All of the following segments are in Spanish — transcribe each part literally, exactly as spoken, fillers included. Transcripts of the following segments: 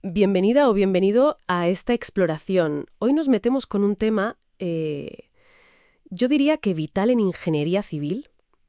Bienvenida o bienvenido a esta exploración. Hoy nos metemos con un tema, eh, yo diría que vital en ingeniería civil,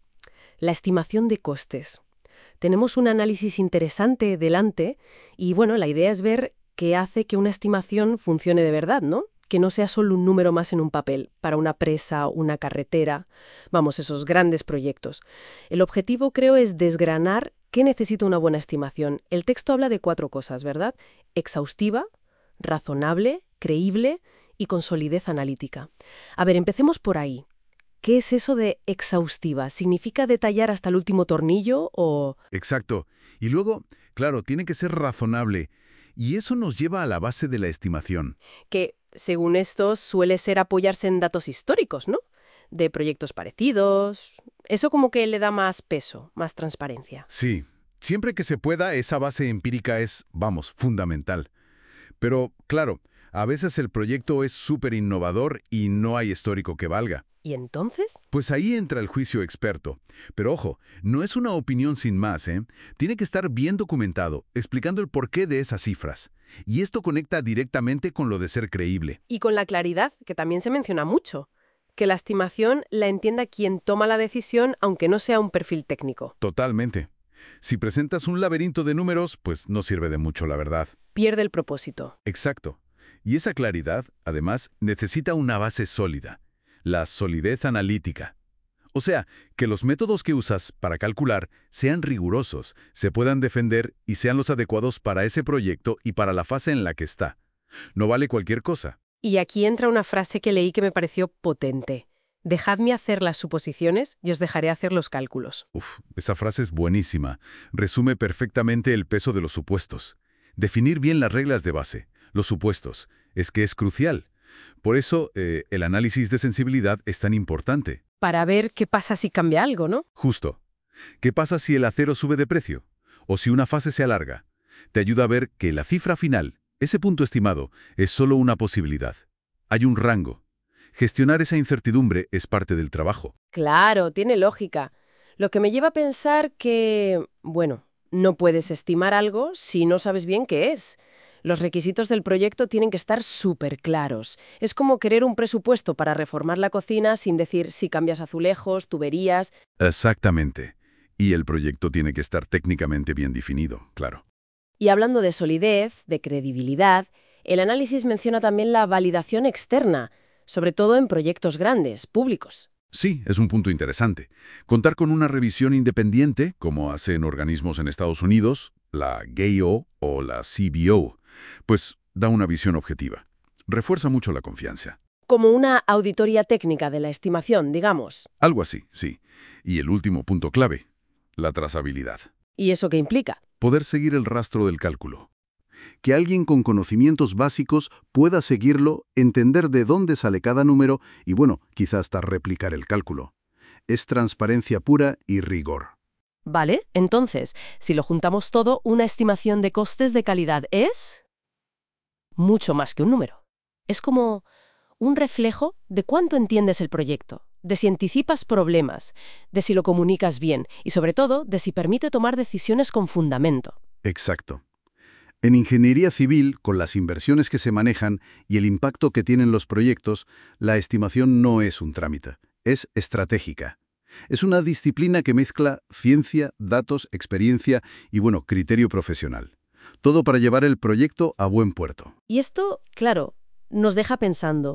la estimación de costes. Tenemos un análisis interesante delante y bueno, la idea es ver qué hace que una estimación funcione de verdad, ¿no? Que no sea solo un número más en un papel, para una presa, una carretera, vamos, esos grandes proyectos. El objetivo, creo, es desgranar qué necesita una buena estimación. El texto habla de cuatro cosas, ¿verdad? Exhaustiva, razonable, creíble y con solidez analítica. A ver, empecemos por ahí. ¿Qué es eso de exhaustiva? ¿Significa detallar hasta el último tornillo o...? Exacto. Y luego, claro, tiene que ser razonable. Y eso nos lleva a la base de la estimación. Que, según esto, suele ser apoyarse en datos históricos, ¿no? De proyectos parecidos. Eso como que le da más peso, más transparencia. Sí, siempre que se pueda, esa base empírica es, vamos, fundamental. Pero, claro, a veces el proyecto es súper innovador y no hay histórico que valga. ¿Y entonces? Pues ahí entra el juicio experto. Pero ojo, no es una opinión sin más, ¿eh? Tiene que estar bien documentado, explicando el porqué de esas cifras. Y esto conecta directamente con lo de ser creíble. Y con la claridad, que también se menciona mucho. Que la estimación la entienda quien toma la decisión, aunque no sea un perfil técnico. Totalmente. Si presentas un laberinto de números, pues no sirve de mucho, la verdad. Pierde el propósito. Exacto. Y esa claridad, además, necesita una base sólida. La solidez analítica. O sea, que los métodos que usas para calcular sean rigurosos, se puedan defender y sean los adecuados para ese proyecto y para la fase en la que está. No vale cualquier cosa. Y aquí entra una frase que leí que me pareció potente. Dejadme hacer las suposiciones y os dejaré hacer los cálculos. Uf, esa frase es buenísima. Resume perfectamente el peso de los supuestos. Definir bien las reglas de base, los supuestos, es que es crucial. Por eso, eh, el análisis de sensibilidad es tan importante. Para ver qué pasa si cambia algo, ¿no? Justo. ¿Qué pasa si el acero sube de precio? ¿O si una fase se alarga? Te ayuda a ver que la cifra final, ese punto estimado, es solo una posibilidad. Hay un rango. Gestionar esa incertidumbre es parte del trabajo. Claro, tiene lógica. Lo que me lleva a pensar que, bueno, no puedes estimar algo si no sabes bien qué es. Los requisitos del proyecto tienen que estar súper claros. Es como querer un presupuesto para reformar la cocina sin decir si cambias azulejos, tuberías. Exactamente. Y el proyecto tiene que estar técnicamente bien definido, claro. Y hablando de solidez, de credibilidad, el análisis menciona también la validación externa, sobre todo en proyectos grandes, públicos. Sí, es un punto interesante. Contar con una revisión independiente, como hacen organismos en Estados Unidos, la G A O o la C B O, pues da una visión objetiva. Refuerza mucho la confianza. Como una auditoría técnica de la estimación, digamos. Algo así, sí. Y el último punto clave, la trazabilidad. ¿Y eso qué implica? Poder seguir el rastro del cálculo. Que alguien con conocimientos básicos pueda seguirlo, entender de dónde sale cada número y, bueno, quizá hasta replicar el cálculo. Es transparencia pura y rigor. Vale, entonces, si lo juntamos todo, una estimación de costes de calidad es mucho más que un número. Es como un reflejo de cuánto entiendes el proyecto, de si anticipas problemas, de si lo comunicas bien y, sobre todo, de si permite tomar decisiones con fundamento. Exacto. En ingeniería civil, con las inversiones que se manejan y el impacto que tienen los proyectos, la estimación no es un trámite, es estratégica. Es una disciplina que mezcla ciencia, datos, experiencia y, bueno, criterio profesional. Todo para llevar el proyecto a buen puerto. Y esto, claro, nos deja pensando,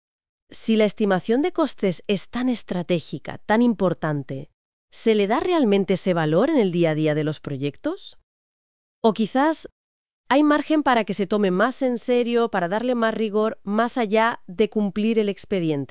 si la estimación de costes es tan estratégica, tan importante, ¿se le da realmente ese valor en el día a día de los proyectos? O quizás hay margen para que se tome más en serio, para darle más rigor, más allá de cumplir el expediente.